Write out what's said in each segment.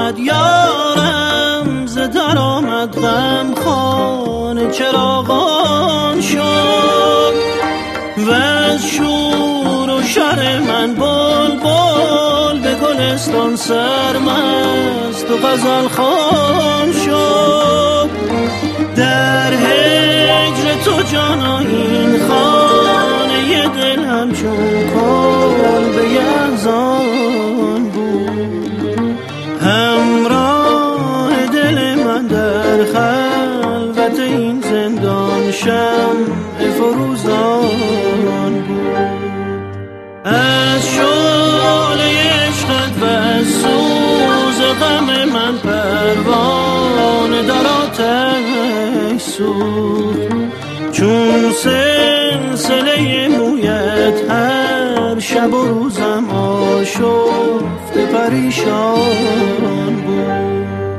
آمد یارم، ز در آمد غم خانه چراغان شد، و از شور و شر من بلبل به گلستان سرمست و غزل خوان شد. در هجر تو جانا این خانه دل همچون کل به یحزان بود، همراه دل من در خلوت این زندان شمع فروزان بود. از شعله عشقت و از سوز غم من پروانه در آتش سوخت، چون سلسله مویت هر شب و روزم آشفته پریشان بود.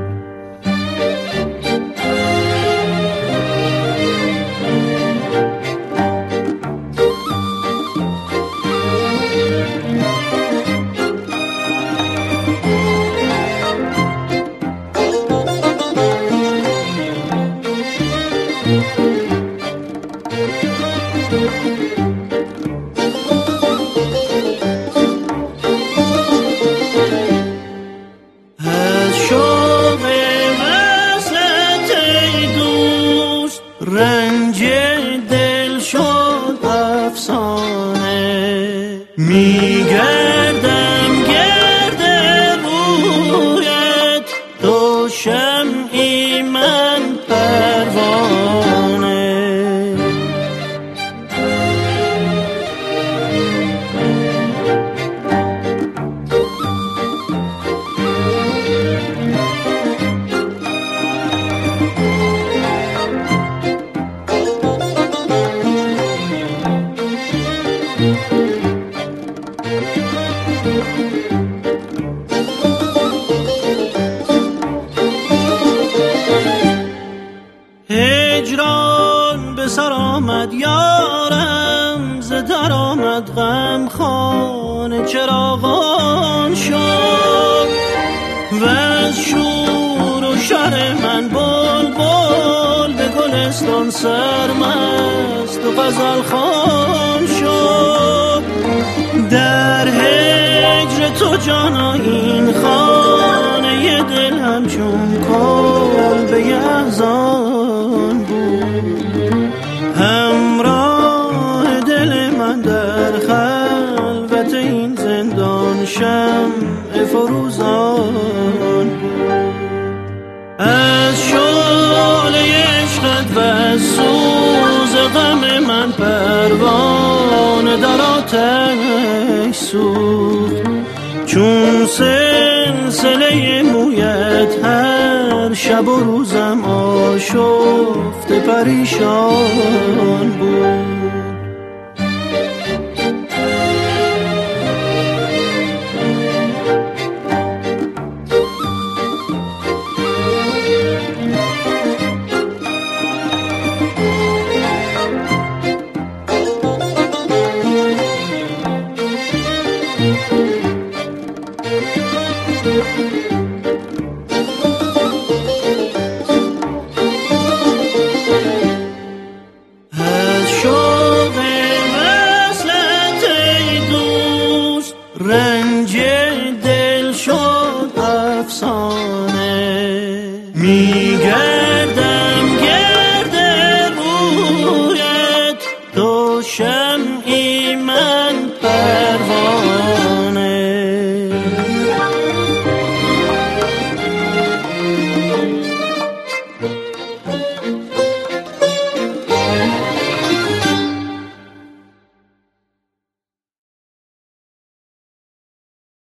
از شوق وصلت ای دوست رنج دل شد افسانه، میگردم گرد رویت تو شمعی من پروانه. هجران به سر آمد یارم، ز در آمد غم خانه چراغان شد، و از شور و شر من بلبل به گلستان سرمست و غزل خوان شد. در هجر تو جانا این خانه دل همچون کل به یحزان بود، همراه دل من در خلوت این زندان شمع فروزان بود. از شعله عشقت و از سوز غم من پروانه در آتش سوخت، چون سلسله مویت هر شب و روزم آشفته پریشان بود. از شوق وصلت ای دوست رنج دل شد افسانه، میگردم گرد رویت تو شمعی من پروانه.